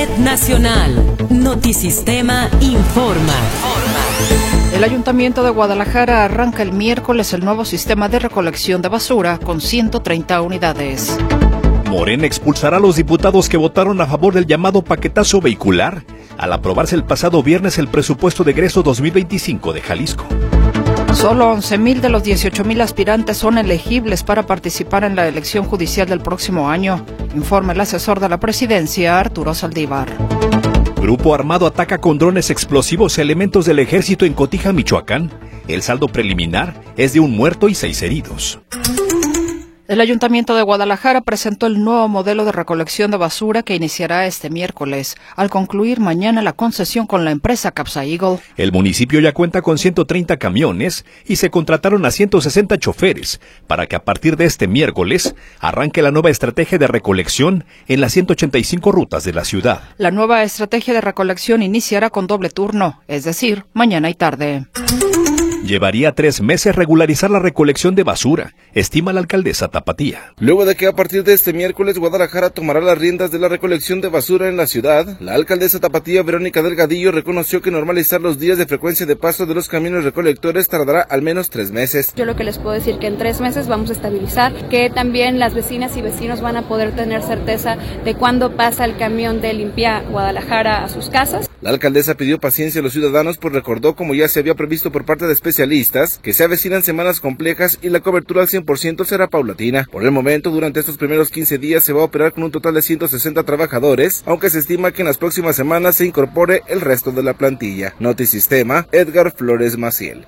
Red Nacional. Notisistema informa. El Ayuntamiento de Guadalajara arranca el miércoles el nuevo sistema de recolección de basura con 130 unidades. Morena expulsará a los diputados que votaron a favor del llamado paquetazo vehicular al aprobarse el pasado viernes el presupuesto de egreso 2025 de Jalisco. Solo 11,000 de los 18,000 aspirantes son elegibles para participar en la elección judicial del próximo año, informa el asesor de la presidencia, Arturo Saldívar. Grupo armado ataca con drones explosivos elementos del ejército en Cotija, Michoacán. El saldo preliminar es de 1 muerto y 6 heridos. El Ayuntamiento de Guadalajara presentó el nuevo modelo de recolección de basura que iniciará este miércoles, al concluir mañana la concesión con la empresa Capsa Eagle. El municipio ya cuenta con 130 camiones y se contrataron a 160 choferes para que a partir de este miércoles arranque la nueva estrategia de recolección en las 185 rutas de la ciudad. La nueva estrategia de recolección iniciará con doble turno, es decir, mañana y tarde. Llevaría 3 meses regularizar la recolección de basura, estima la alcaldesa Tapatía. Luego de que a partir de este miércoles Guadalajara tomará las riendas de la recolección de basura en la ciudad, la alcaldesa Tapatía Verónica Delgadillo reconoció que normalizar los días de frecuencia de paso de los camiones recolectores tardará al menos 3 meses. Yo lo que les puedo decir que en 3 meses vamos a estabilizar, que también las vecinas y vecinos van a poder tener certeza de cuándo pasa el camión de Limpia Guadalajara a sus casas. La alcaldesa pidió paciencia a los ciudadanos, pues recordó, como ya se había previsto por parte de especialistas, que se avecinan semanas complejas y la cobertura al 100% será paulatina. Por el momento, durante estos primeros 15 días se va a operar con un total de 160 trabajadores, aunque se estima que en las próximas semanas se incorpore el resto de la plantilla. Notisistema, Edgar Flores Maciel.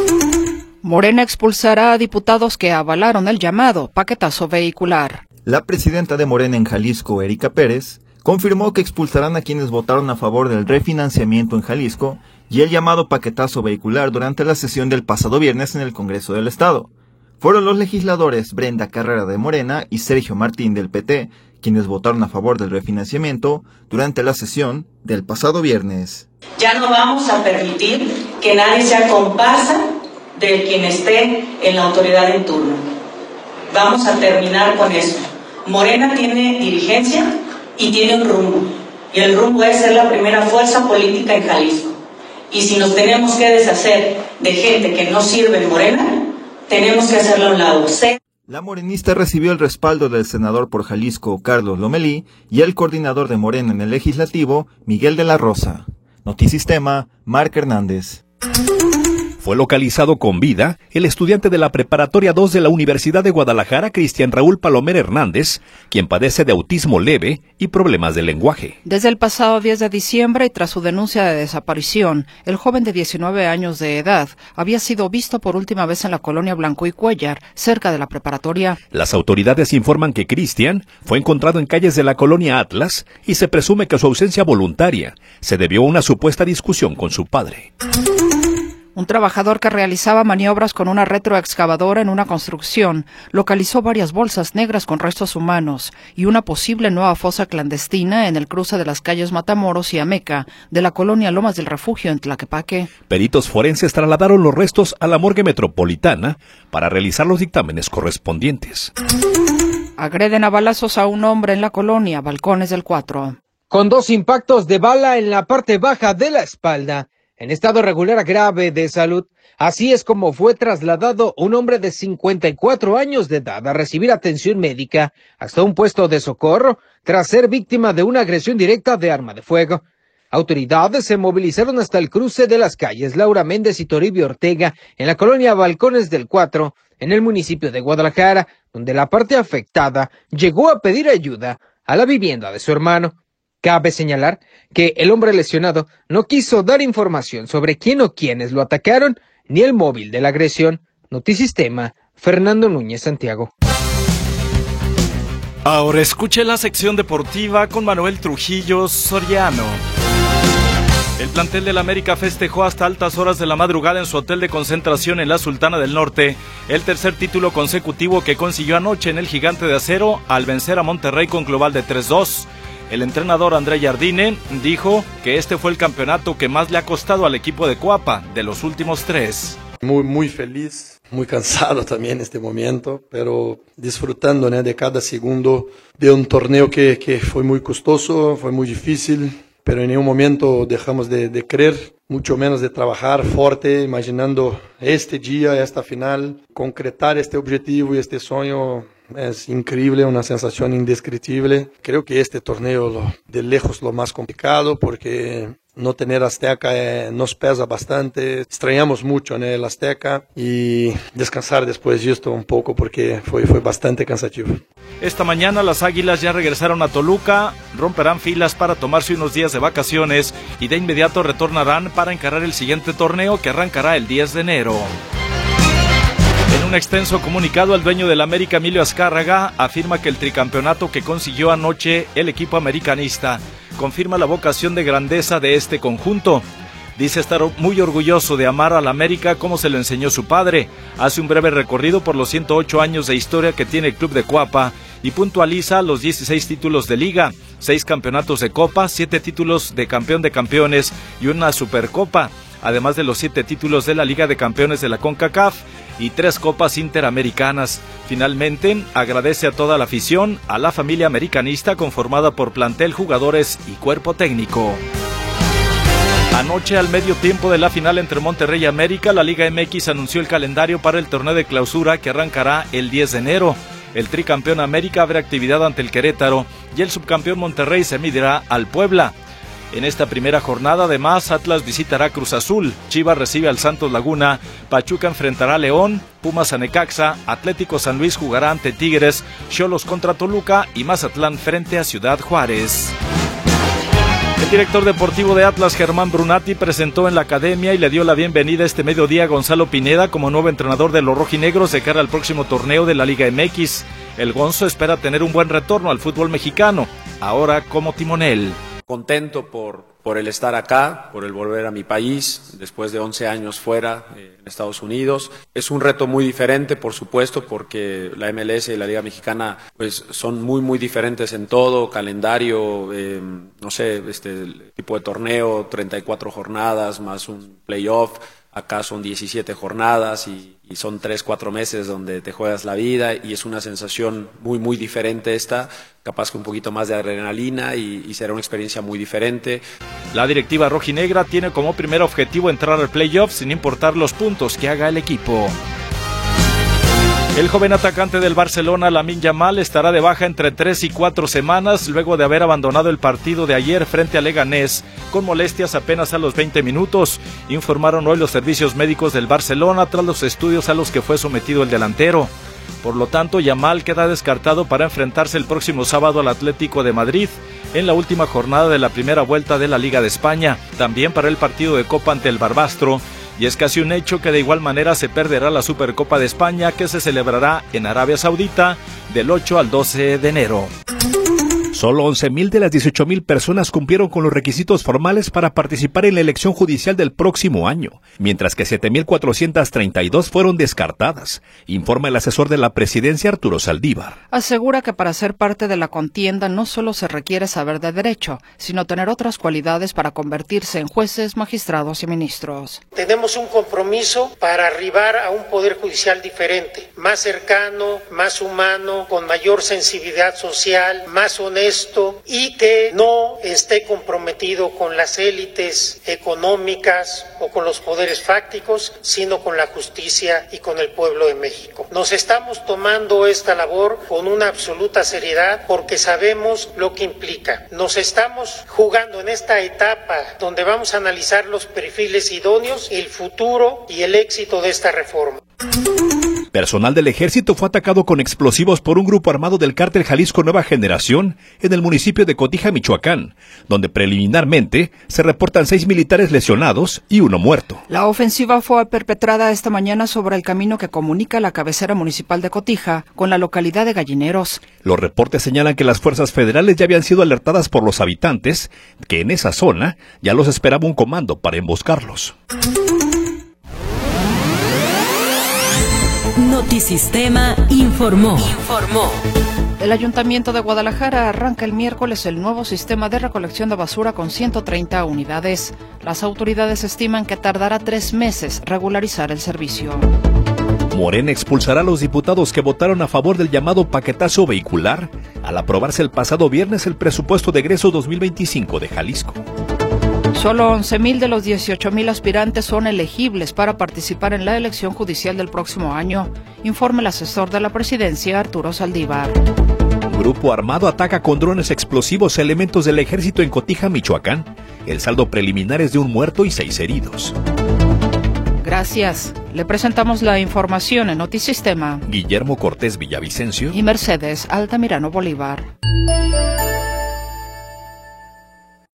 Morena expulsará a diputados que avalaron el llamado paquetazo vehicular. La presidenta de Morena en Jalisco, Erika Pérez, confirmó que expulsarán a quienes votaron a favor del refinanciamiento en Jalisco y el llamado paquetazo vehicular durante la sesión del pasado viernes en el Congreso del Estado. Fueron los legisladores Brenda Carrera de Morena y Sergio Martín del PT quienes votaron a favor del refinanciamiento durante la sesión del pasado viernes. Ya no vamos a permitir que nadie sea comparsa de quien esté en la autoridad en turno. Vamos a terminar con eso. Morena tiene dirigencia y tiene un rumbo, y el rumbo es ser la primera fuerza política en Jalisco. Y si nos tenemos que deshacer de gente que no sirve en Morena, tenemos que hacerlo a un lado. La morenista recibió el respaldo del senador por Jalisco, Carlos Lomelí, y el coordinador de Morena en el Legislativo, Miguel de la Rosa. Notisistema, Marc Hernández. Fue localizado con vida el estudiante de la Preparatoria 2 de la Universidad de Guadalajara, Cristian Raúl Palomer Hernández, quien padece de autismo leve y problemas de lenguaje. Desde el pasado 10 de diciembre y tras su denuncia de desaparición, el joven de 19 años de edad había sido visto por última vez en la colonia Blanco y Cuéllar, cerca de la preparatoria. Las autoridades informan que Cristian fue encontrado en calles de la colonia Atlas y se presume que su ausencia voluntaria se debió a una supuesta discusión con su padre. Un trabajador que realizaba maniobras con una retroexcavadora en una construcción localizó varias bolsas negras con restos humanos y una posible nueva fosa clandestina en el cruce de las calles Matamoros y Ameca de la colonia Lomas del Refugio en Tlaquepaque. Peritos forenses trasladaron los restos a la morgue metropolitana para realizar los dictámenes correspondientes. Agreden a balazos a un hombre en la colonia Balcones del 4. Con 2 impactos de bala en la parte baja de la espalda, en estado regular grave de salud. Así es como fue trasladado un hombre de 54 años de edad a recibir atención médica hasta un puesto de socorro tras ser víctima de una agresión directa de arma de fuego. Autoridades se movilizaron hasta el cruce de las calles Laura Méndez y Toribio Ortega en la colonia Balcones del 4, en el municipio de Guadalajara, donde la parte afectada llegó a pedir ayuda a la vivienda de su hermano. Cabe señalar que el hombre lesionado no quiso dar información sobre quién o quiénes lo atacaron, ni el móvil de la agresión. Notisistema, Fernando Núñez Santiago. Ahora escuche la sección deportiva con Manuel Trujillo Soriano. El plantel del América festejó hasta altas horas de la madrugada en su hotel de concentración en la Sultana del Norte el tercer título consecutivo que consiguió anoche en el Gigante de Acero al vencer a Monterrey con global de 3-2. El entrenador André Jardine dijo que este fue el campeonato que más le ha costado al equipo de Coapa de los últimos 3. Muy feliz, muy cansado también en este momento, pero disfrutando, ¿no?, de cada segundo de un torneo que fue muy costoso, fue muy difícil, pero en ningún momento dejamos de creer, mucho menos de trabajar fuerte, imaginando este día, esta final, concretar este objetivo y este sueño. Es increíble, una sensación indescriptible. Creo que este torneo de lejos lo más complicado porque no tener Azteca nos pesa bastante. Extrañamos mucho, ¿no?, el Azteca, y descansar después de esto un poco porque fue bastante cansativo. Esta mañana las Águilas ya regresaron a Toluca, romperán filas para tomarse unos días de vacaciones y de inmediato retornarán para encarar el siguiente torneo que arrancará el 10 de enero. En un extenso comunicado, el dueño del América, Emilio Azcárraga, afirma que el tricampeonato que consiguió anoche el equipo americanista confirma la vocación de grandeza de este conjunto. Dice estar muy orgulloso de amar al América como se lo enseñó su padre. Hace un breve recorrido por los 108 años de historia que tiene el club de Cuapa y puntualiza los 16 títulos de liga, 6 campeonatos de copa, 7 títulos de campeón de campeones y una supercopa, además de los 7 títulos de la Liga de Campeones de la CONCACAF y 3 copas interamericanas. Finalmente, agradece a toda la afición, a la familia americanista conformada por plantel, jugadores y cuerpo técnico. Anoche, al medio tiempo de la final entre Monterrey y América, la Liga MX anunció el calendario para el torneo de clausura que arrancará el 10 de enero. El tricampeón América abre actividad ante el Querétaro y el subcampeón Monterrey se medirá al Puebla. En esta primera jornada, además, Atlas visitará Cruz Azul, Chivas recibe al Santos Laguna, Pachuca enfrentará a León, Pumas a Necaxa, Atlético San Luis jugará ante Tigres, Xolos contra Toluca y Mazatlán frente a Ciudad Juárez. El director deportivo de Atlas, Germán Brunati, presentó en la academia y le dio la bienvenida este mediodía a Gonzalo Pineda como nuevo entrenador de los rojinegros de cara al próximo torneo de la Liga MX. El Gonzo espera tener un buen retorno al fútbol mexicano, ahora como timonel. Contento por el estar acá, por el volver a mi país, después de 11 años fuera en Estados Unidos. Es un reto muy diferente, por supuesto, porque la MLS y la Liga Mexicana pues son muy diferentes en todo, calendario, no sé, el tipo de torneo, 34 jornadas más un playoff. Acá son 17 jornadas y son 3-4 meses donde te juegas la vida y es una sensación muy diferente esta, capaz que un poquito más de adrenalina y será una experiencia muy diferente. La directiva rojinegra tiene como primer objetivo entrar al playoff sin importar los puntos que haga el equipo. El joven atacante del Barcelona, Lamine Yamal, estará de baja entre 3 y 4 semanas luego de haber abandonado el partido de ayer frente a Leganés con molestias apenas a los 20 minutos, informaron hoy los servicios médicos del Barcelona tras los estudios a los que fue sometido el delantero. Por lo tanto, Yamal queda descartado para enfrentarse el próximo sábado al Atlético de Madrid en la última jornada de la primera vuelta de la Liga de España, también para el partido de Copa ante el Barbastro. Y es casi un hecho que de igual manera se perderá la Supercopa de España que se celebrará en Arabia Saudita del 8 al 12 de enero. Solo 11.000 de las 18.000 personas cumplieron con los requisitos formales para participar en la elección judicial del próximo año, mientras que 7.432 fueron descartadas, informa el asesor de la presidencia, Arturo Saldívar. Asegura que para ser parte de la contienda no solo se requiere saber de derecho, sino tener otras cualidades para convertirse en jueces, magistrados y ministros. Tenemos un compromiso para arribar a un poder judicial diferente, más cercano, más humano, con mayor sensibilidad social, más honesto, y que no esté comprometido con las élites económicas o con los poderes fácticos, sino con la justicia y con el pueblo de México. Nos estamos tomando esta labor con una absoluta seriedad porque sabemos lo que implica. Nos estamos jugando en esta etapa donde vamos a analizar los perfiles idóneos, el futuro y el éxito de esta reforma. Personal del ejército fue atacado con explosivos por un grupo armado del cártel Jalisco Nueva Generación en el municipio de Cotija, Michoacán, donde preliminarmente se reportan 6 militares lesionados y 1 muerto. La ofensiva fue perpetrada esta mañana sobre el camino que comunica la cabecera municipal de Cotija con la localidad de Gallineros. Los reportes señalan que las fuerzas federales ya habían sido alertadas por los habitantes, que en esa zona ya los esperaba un comando para emboscarlos. Notisistema informó. El Ayuntamiento de Guadalajara arranca el miércoles el nuevo sistema de recolección de basura con 130 unidades. Las autoridades estiman que tardará 3 meses regularizar el servicio. Morena expulsará a los diputados que votaron a favor del llamado paquetazo vehicular al aprobarse el pasado viernes el presupuesto de egreso 2025 de Jalisco. Solo 11,000 de los 18,000 aspirantes son elegibles para participar en la elección judicial del próximo año, informa el asesor de la presidencia, Arturo Saldívar. Grupo armado ataca con drones explosivos elementos del ejército en Cotija, Michoacán. El saldo preliminar es de 1 muerto y 6 heridos. Gracias. Le presentamos la información en Notisistema. Guillermo Cortés Villavicencio y Mercedes Altamirano Bolívar.